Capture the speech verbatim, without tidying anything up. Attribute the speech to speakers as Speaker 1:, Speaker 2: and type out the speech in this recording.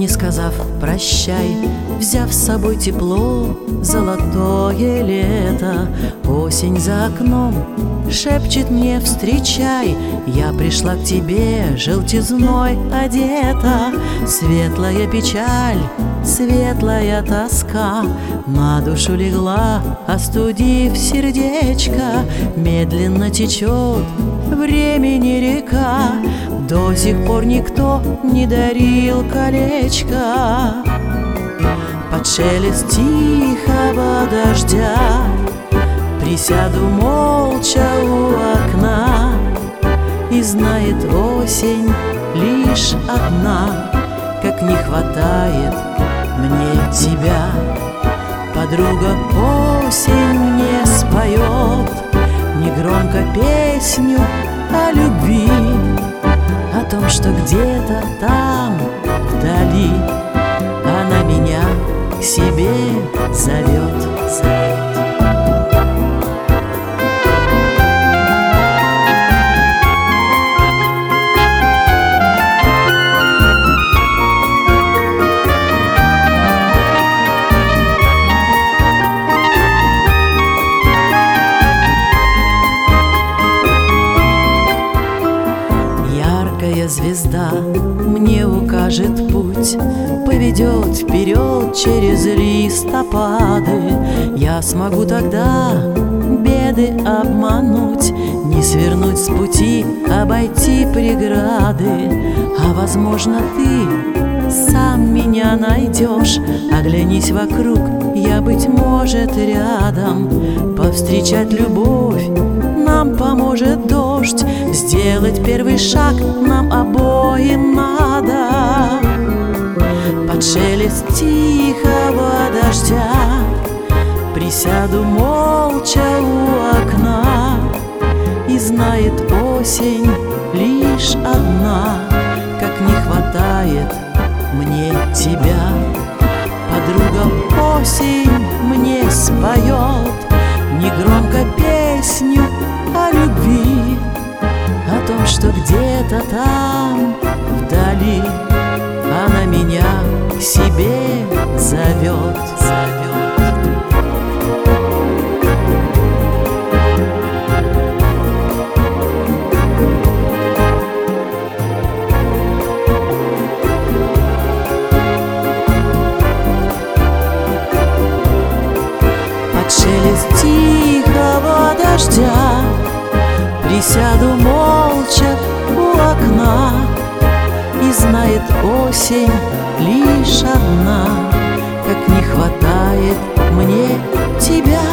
Speaker 1: не сказав прощай, взяв с собой тепло, золотое лето. Осень за окном шепчет мне: встречай, я пришла к тебе, желтизной одета. Светлая печаль, светлая тоска на душу легла, остудив сердечко. Медленно течет времени река, до сих пор никто не дарил колечко. Под шелест тихого дождя присяду молча у окна, и знает осень лишь одна, как не хватает мне тебя. Подруга осень мне споет негромко песню о любви, о том, что где-то там вдали она меня к себе зовет, зовет. Звезда мне укажет путь, поведет вперед через листопады. Я смогу тогда беды обмануть, не свернуть с пути, обойти преграды. А возможно, ты сам меня найдешь. Оглянись вокруг, я, быть может, рядом. Повстречать любовь нам поможет дождь, сделать первый шаг нам обоим надо. Под шелест тихого дождя присяду молча у окна, и знает осень лишь одна, как не хватает мне тебя. Подруга осень мне споет негромко песню о любви, о том, что где-то там вдали она меня к себе зовет, зовет. Под шелест тихого дождя присяду молча у окна, и знает осень лишь одна, как не хватает мне тебя.